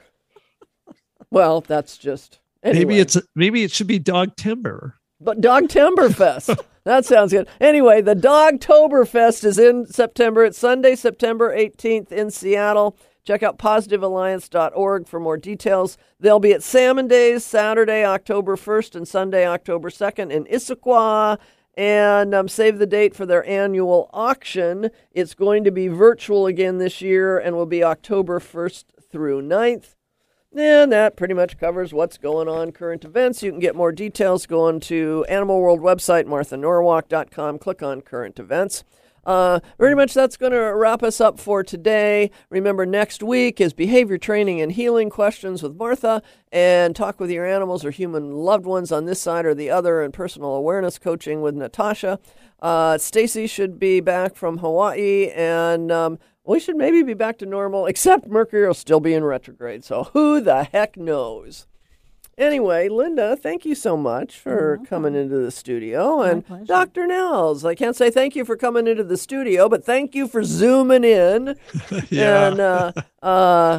Well, that's just... Anyway. Maybe it's maybe it should be Dog Timber. But Dogtoberfest. That sounds good. Anyway, the Dogtoberfest is in September. It's Sunday, September eighteenth in Seattle. Check out positive alliance dot org for more details. They'll be at Salmon Days Saturday, October first and Sunday, October second in Issaquah. And um, save the date for their annual auction. It's going to be virtual again this year and will be October first through ninth. And that pretty much covers what's going on, current events. You can get more details going to Animal World website, martha norwalk dot com. Click on current events. Uh, pretty much that's going to wrap us up for today. Remember, next week is behavior training and healing questions with Martha, and talk with your animals or human loved ones on this side or the other, and personal awareness coaching with Natasha. Uh, Stacy should be back from Hawaii, and um, we should maybe be back to normal, except Mercury will still be in retrograde, so who the heck knows? Anyway, Linda, thank you so much for coming into the studio. And pleasure. Doctor Nels, I can't say thank you for coming into the studio, but thank you for zooming in. Yeah. And uh, uh,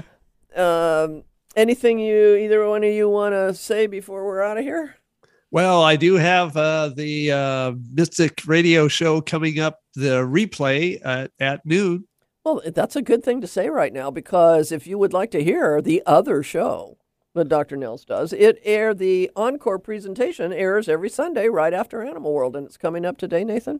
um, anything you, either one of you want to say before we're out of here? Well, I do have uh, the uh, Mystic Radio show coming up, the replay at, at noon. Well, that's a good thing to say right now, because if you would like to hear the other show that Doctor Nels does, it air the encore presentation airs every Sunday right after Animal World, and it's coming up today, Nathan.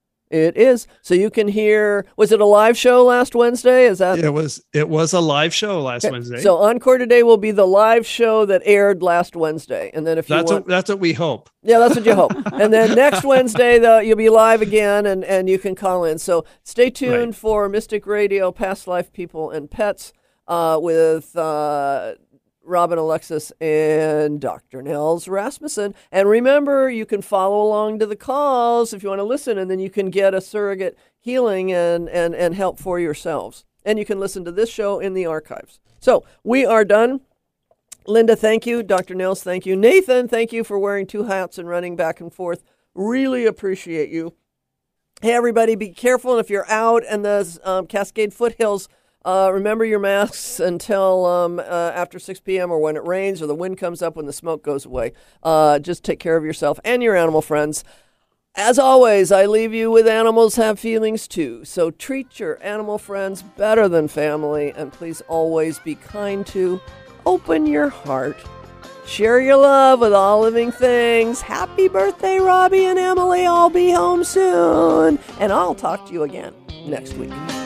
It is. So you can hear, was it a live show last Wednesday? Is that It was it was a live show last Okay. Wednesday. So Encore today will be the live show that aired last Wednesday. And then if you that's want, what, that's what we hope. yeah, that's what you hope. And then next Wednesday, the, you'll be live again, and, and you can call in. So stay tuned Right. for Mystic Radio, Past Life People and Pets uh, with uh, Robin Alexis and Doctor Nels Rasmussen. And remember, you can follow along to the calls if you want to listen, and then you can get a surrogate healing and, and, and help for yourselves. And you can listen to this show in the archives. So we are done. Linda, thank you. Doctor Nels, thank you. Nathan, thank you for wearing two hats and running back and forth. Really appreciate you. Hey, everybody, be careful. And if you're out in the um, Cascade Foothills, Uh, remember your masks until um, uh, after six p.m. or when it rains or the wind comes up when the smoke goes away. Uh, just take care of yourself and your animal friends. As always, I leave you with animals have feelings too. So treat your animal friends better than family, and please always be kind to, open your heart. Share your love with all living things. Happy birthday, Robbie and Emily. I'll be home soon. And I'll talk to you again next week.